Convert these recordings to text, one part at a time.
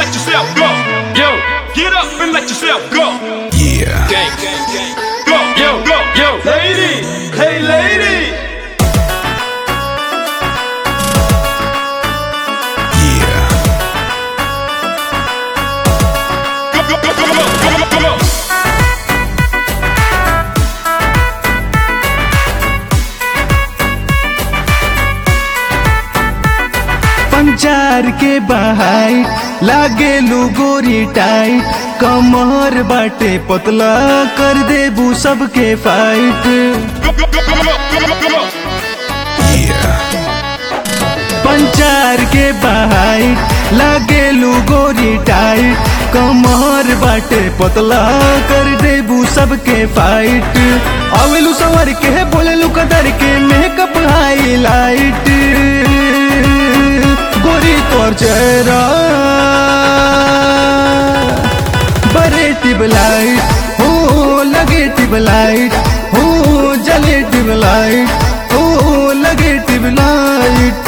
let yourself go. Yo, get up and let yourself go. Yeah. Gang. Go, yo, lady, hey lady. Yeah. Go. पंचार के बहाई लागे गोरी tight, कमर बाटे पतला कर देबू सबके फाइट। Yeah. पंचार के बहाई लागे गोरी टाइट, कमर बाटे पतला कर देबू सबके फाइट। आवेलू सवर के बोलेलू कदर के मेकअप हाईलाइट, गोरी तोर चेहरा बड़े ट्यूबलाइट हो लगे ट्यूबलाइट हो जले ट्यूबलाइट हो लगे ट्यूबलाइट।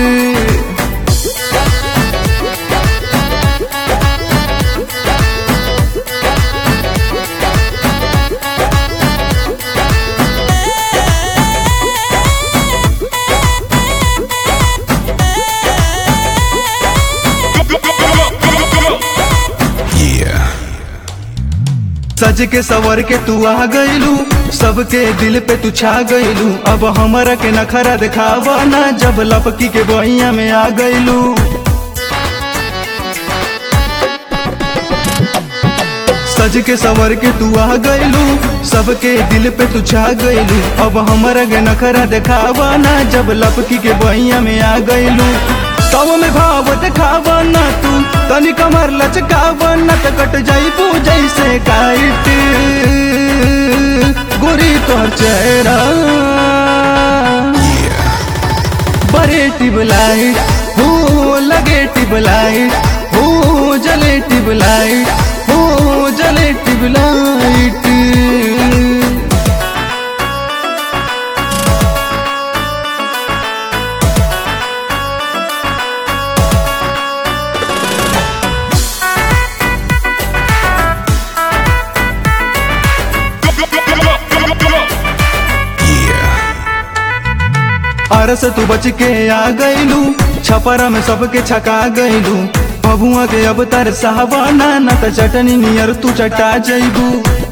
सज के सवर के तू आ गईलू, सबके दिल पे तू छा गईलू। अब हमरा के नखरा दिखावा ना, जब लपकी के बहिया में आ गईलू। सज के सवर के तू आ गईलू, सबके दिल पे तू छा गईलू। अब हमरा के नखरा दिखावा ना, जब लपकी के बहिया में आ गईलू। तब में भाव दिखावा ना तू, तनी कमर लचकावा ना, त कट जाइबू जैसे काइट। गोरी तोहर चेहरा बड़े ट्यूबलाइट हो लगे ट्यूबलाइट हो जले ट्यूबलाइट हो जले ट्यूबलाइट। अरस तू बच के आ गईलू, छपरा में सबके छका गईलू। बबुआ के अब तर साहबाना न त चटनी नियर तू चटा जईबू।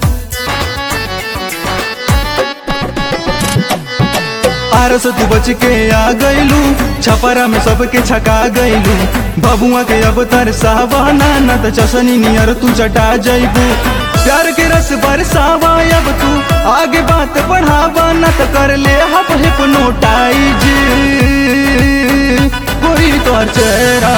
अरस तू बच के आ गईलू, छपरा में सबके छका गईलू। बबुआ के अब तर साहबाना न त चटनी नियर तू चटा जईबू। प्यार के रस बरसावा अब तू आगे बात बढ़ावा न त कर ले हप हिप्नोटाइज। कोई तोर चेहरा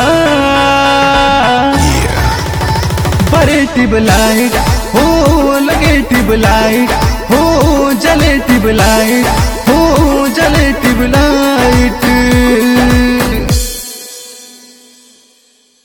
बड़े ट्यूबलाइट हो लगे ट्यूबलाइट हो जले ट्यूबलाइट हो जले ट्यूबलाइट।